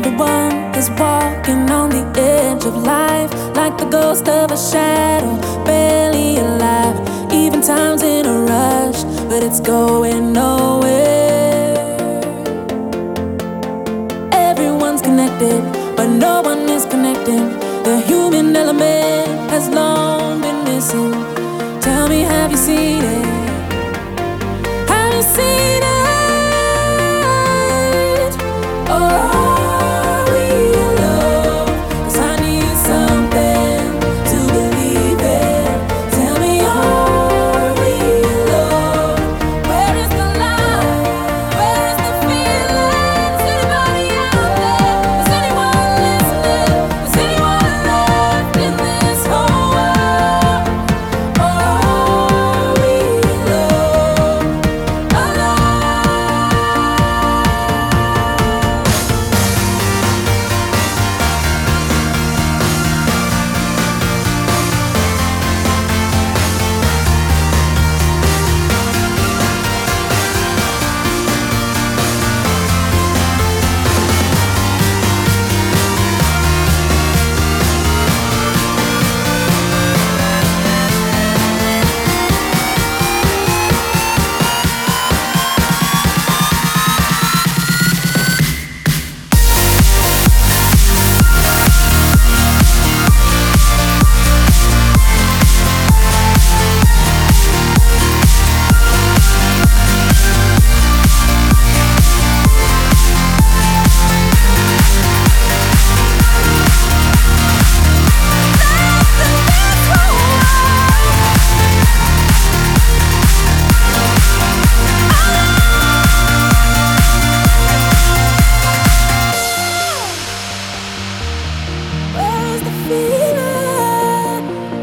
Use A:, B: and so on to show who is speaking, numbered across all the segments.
A: The one is walking on the edge of life, like the ghost of a shadow, barely alive. Even time's in a rush, but it's going nowhere. Everyone's connected, but no one is connecting. The human element has long been missing. Tell me, have you seen it? Have you seen it? Are we alone? 'Cause I need something to believe in. Tell me, are we alone? Where is the love? Where is the feeling? Is anybody out there? Is anyone listening? Is anyone left in this whole world? Or are we alone? Alone? Where's the feeling?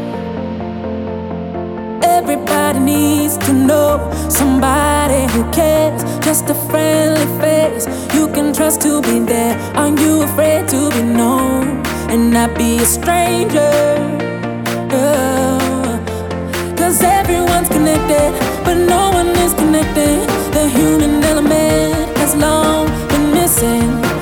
A: Everybody needs to know somebody who cares. Just a friendly face you can trust to be there. Aren't you afraid to be known and not be a stranger? Uh, 'Cause everyone's connected, but no one is connected. The human element has long been missing.